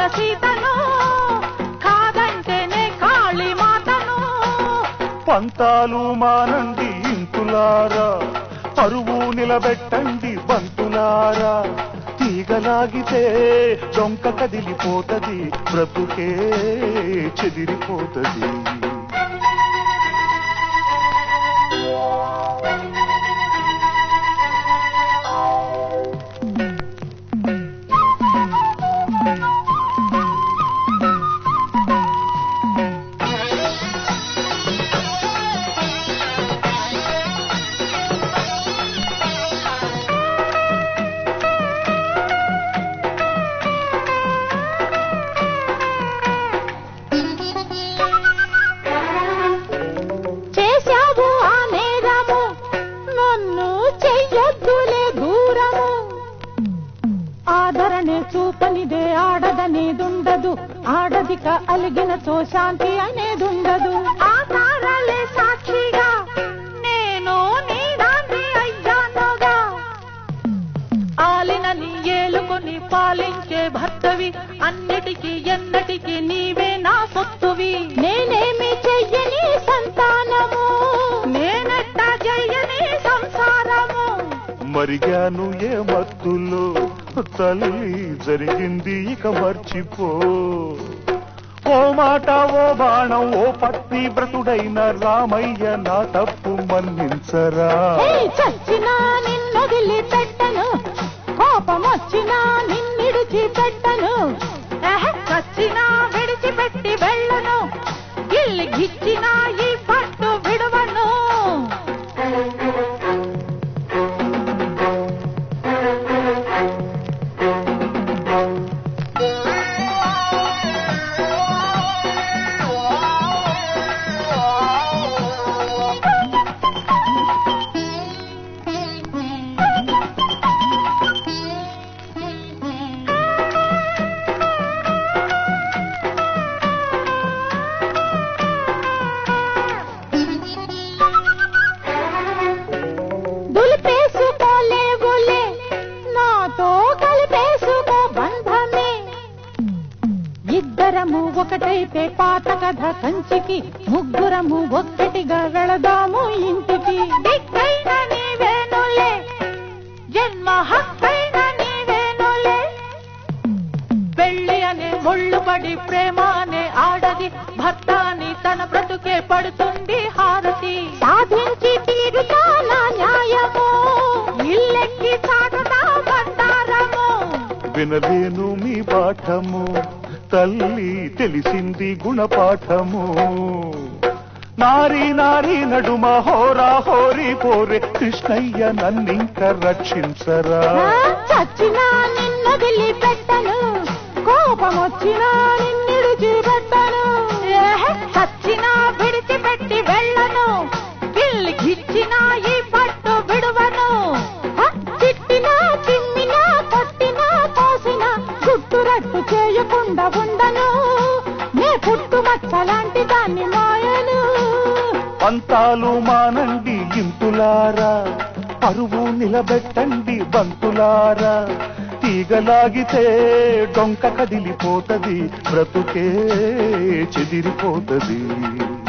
సీతను కాదంటేనే కాళీ మాతను. పంతాలు మానండి ఇంతులారా, పరువు నిలబెట్టండి బంతులారా. తీగలాగితే డొంక కదిలిపోతది, బ్రతుకే చెదిరిపోతది. చూపనిదే ఆడదనేదుండదు, ఆడదిక అలిగినతో శాంతి అనేదుండదు. ఆధారాలే సాక్షిగా నేను నీ దాన్ని అయ్యానుగా, ఆలినని ఏలుకొని పాలించే భర్తవి, అన్నిటికీ ఎన్నటికీ నీవే నా సొత్తువి. నేనేమి చెయ్యని సంతానము, నేనెట్టా చెయ్యని సంసారము. మరిగాను ఏ మత్తులో తల్లి, జరిగింది ఇక మర్చిపో. ఓ మాట ఓ బాణం ఓ పత్తి బ్రతుడైన రామయ్య నా తప్పు మన్నించరా. చచ్చినా నిన్నొదిలి పెట్టను, కోపమొచ్చినా నిన్నిడిచి పెట్టను. చచ్చినా విడిచిపెట్టి వెళ్ళను, గిల్లి గిచ్చినా ఈ పట్టు విడవను. దులిపేసుకోలేవులే నాతో కలిపేసుకో బంధమే, ఇద్దరము ఒకటైతే పాత కథ కంచికి, ముగ్గురము ఒక్కటిగా వెళదాము ఇంటికి. దిక్కైన నీవేనులే, జన్మ హక్కైన నీవేనులే, పెళ్లి అనే ముళ్ళు పడి ప్రేమ అనే ఆడది, భర్త అని తన బ్రతుకే పడుతుంది హారతి. సాధించి తీరుతా నా న్యాయము, ఇల్లెక్కి సాగదా బండారము. వినలేను మీ పాఠము తల్లి, తెలిసింది గుణపాఠము. నారీ నారీ నడుమ హోరా హోరీ పోరే, కృష్ణయ్య నన్నింక రక్షించరా. చచ్చినా నిన్నొదిలి పెట్టను, కోపమొచ్చినా నిన్నిడిచి పెట్టను. చచ్చినా విడిచిపెట్టి వెళ్ళను, గిల్లి గిచ్చినా ఈ పట్టు విడువను. తిట్టినా చిమ్మినా కొట్టినా కోసినా గుట్టురట్టు చేయకుండా ఉండను, నే పుట్టుమచ్చలాంటి దాన్ని మాయను. పంతాలు మానండి ఇంతులారా, పరువు నిలబెట్టండి బంతులారా. తీగలాగితే డొంక కదిలిపోతది, బ్రతుకే చెదిరిపోతది.